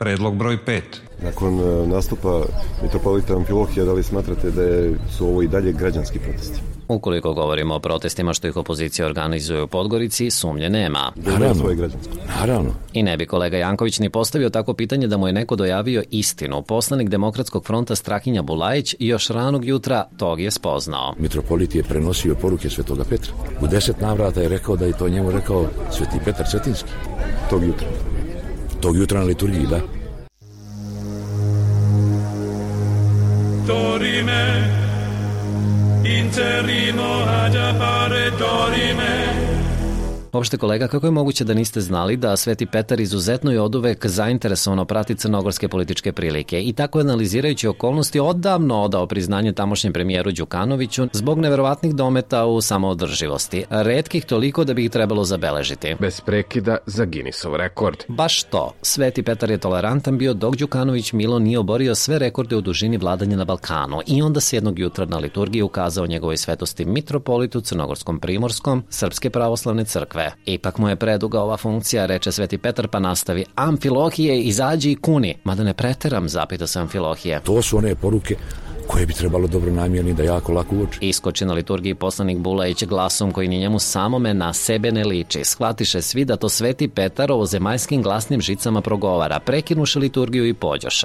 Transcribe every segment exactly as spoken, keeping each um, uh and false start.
Predlog broj pet. Nakon nastupa mitropolita Amfilohija, da li smatrate da je, su ovo i dalje građanski protesti? Ukoliko govorimo o protestima što ih opozicija organizuje u Podgorici, sumnje nema. Naravno, naravno. I ne bi kolega Janković ni postavio tako pitanje da mu je neko dojavio istinu. Poslanik Demokratskog fronta Strahinja Bulajić još ranog jutra tog je spoznao. Mitropolit je prenosio poruke Svetoga Petra. U deset navrata je rekao da je to njemu rekao Sveti Petar Cetinski. Tog jutra. Tog jutra na liturgiji, da. Dorime, interimo ad appare dorime. Uopšte, kolega, kako je moguće da niste znali da Sveti Petar izuzetno je oduvek zainteresovano prati crnogorske političke prilike i tako analizirajući okolnosti odavno odao priznanje tamošnjem premijeru Đukanoviću zbog neverovatnih dometa u samoodrživosti, retkih toliko da bi ih trebalo zabeležiti. Bez prekida za Guinnessov rekord. Baš to, Sveti Petar je tolerantan bio dok Đukanović Milo nije oborio sve rekorde u dužini vladanja na Balkanu i onda se jednog jutra na liturgiji ukazao njegovoj svetosti mitropolitu Crnogorskom Primorskom Srpske pravoslavne crkve. Ipak mu je preduga ova funkcija, reče Sveti Petar, pa nastavi: Amfilohije, izađi i kuni. Mada ne preteram, zapita se Amfilohije. To su one poruke koje bi trebalo dobronamjerni da jako lako uoči. Iskoči na liturgiji poslanik Bulajić glasom koji ni njemu samome na sebe ne liči. Shvatiše svi da to Sveti Petar ovozemaljskim glasnim žicama progovara. Prekinuše liturgiju i pođoše.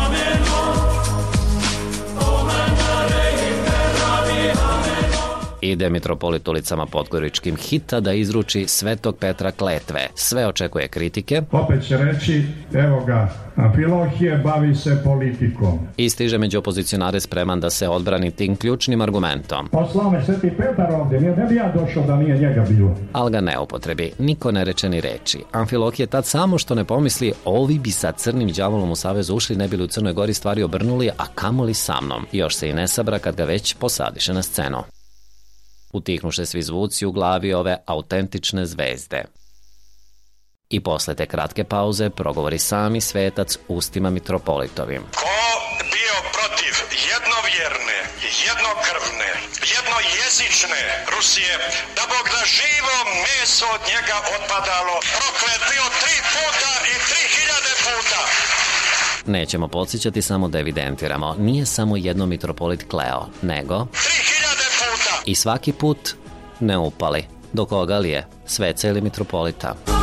Ide mitropolit ulicama podgoričkim hita da izruči Svetog Petra kletve. Sve očekuje kritike. Opet će reći, evo ga, Amfilohije bavi se politikom. I stiže među opozicionare spreman da se odbrani tim ključnim argumentom. Poslao me Sveti Petar ovdje, ne bi ja došao da nije njega bilo. Al ga ne upotrebi, niko ne reče ni reči. Amfilohije tad samo što ne pomisli, ovi bi sa crnim đavolom u savezu ušli, ne bili u Crnoj Gori stvari obrnuli, a kamoli sa mnom. Još se i ne sabra kad ga već posadiše na scenu. Utihnuše svi zvuci u glavi ove autentične zvezde. I posle te kratke pauze progovori sami svetac ustima mitropolitovim. Ko bio protiv jednovjerne, jednokrvne, jednojezične Rusije, da Bog da živo meso od njega otpadalo, proklet bio tri puta i tri hiljade puta. Nećemo podsjećati, samo da evidentiramo. Nije samo jedno mitropolit kleo, nego... I svaki put ne upali. Do koga li je? Sveca ili mitropolita?